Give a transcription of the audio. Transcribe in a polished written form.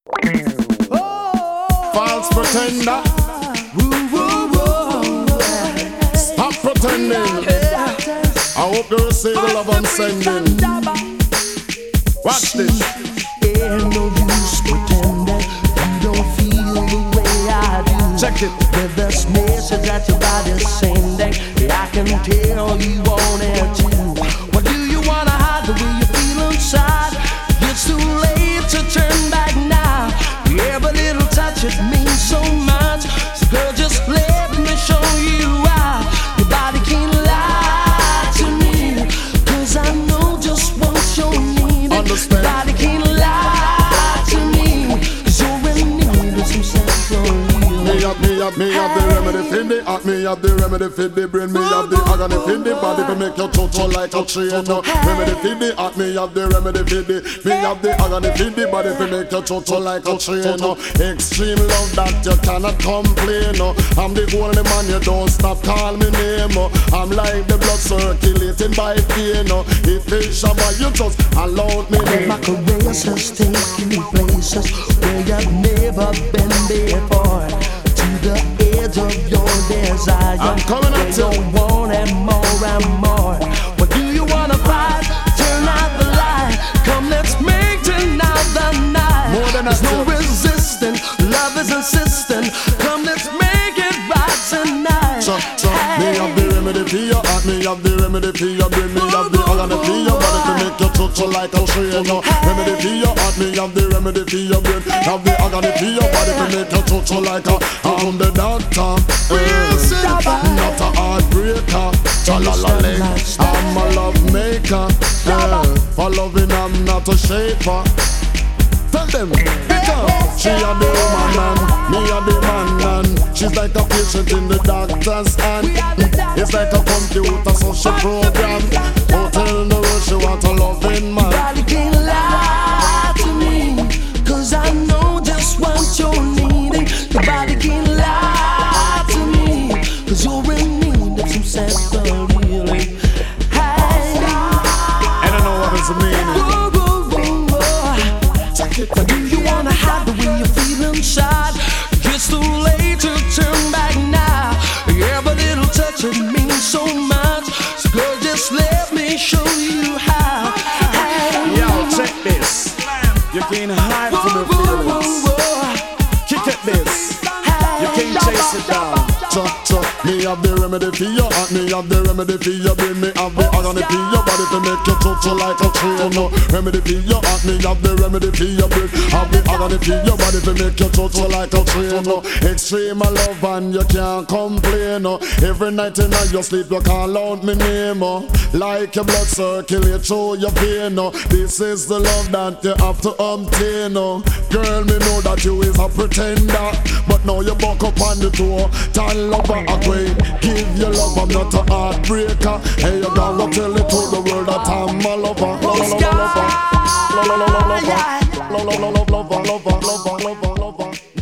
False pretender. Stop pretending. I hope you receive the love I'm sending. Watch this. Ain't no use pretending you don't feel the way I do. Check it. With this message that your body's sending, I can tell you want it too. What do you wanna hide the way you feel inside? It's too late to turn back now. Every little touch, it means so much. So girl, just let me show you why. Your body can't lie to me, 'cause I know just what you need. Understand. Your body can't lie to me, 'cause you're in need of some sexual healing. Me have the remedy for the act, me have the remedy for the brain, me have the agony for the body to make you total like a train. Remedy for the act, me have the remedy for the, me have the agony for the body to make you total like a train. Extreme love that you cannot complain. I'm the only man, you don't stop call me name. I'm like the blood circulating by pain. If it's shabba, you just allow me name. My caresses take you places where you've never been before. To the edge of your desire, I'm coming at you. You want it more and more. What do you wanna fight? Turn out the light. Come, let's make tonight the night. More than There's no a resistance. Love is insistent. Come, let's make it right tonight. So, me have the remedy for your heart, me have the remedy for your brain, me have the agony for your body to make you total like a train. Remedy for your heart, me have the remedy for your brain, have the agony for your body to make you total like a. I'm the doctor, not a heartbreaker. Cha-la-la-ling, I'm a love maker. For loving, I'm not a shaper. Tell them, because she a the woman and me a the man, and she's like a patient in the doctor's hand. It's like a computer, so she program. Oh, tell the world she want a loving man. Nobody can lie to me, 'cause I know just what you're needing. Nobody can lie to me, 'cause you're in need of some sexual healing. Hey, And I know what it's meaning. whoa, whoa, whoa, whoa. But do you wanna hide the way you feel inside? It's too late to turn back now. Every little touch, it means so much. So girl, just let me show you how. Hey. Yo, check this. You can't hide from your feelings. Kick at this. You can't chase it down. Me have the remedy for your heart, me have the remedy for your brain, me have the agony for your body to make you total like a train. Remedy for your heart, me have the remedy for your brain, have the agony for your body to make you total like a train. Extreme love and you can't complain. Every night in your sleep you call out my name. Like your blood circulate through your vein. This is the love that you have to obtain. Girl, me know that you is a pretender, but now you buck up on the door. Tell lover a queen, give your love, I'm not a heartbreaker. Hey, you gotta tell it to the world that I'm a lover. Lover, lover, lover, lover, lover, lover, lover, lover, lover, lover, lover, lover.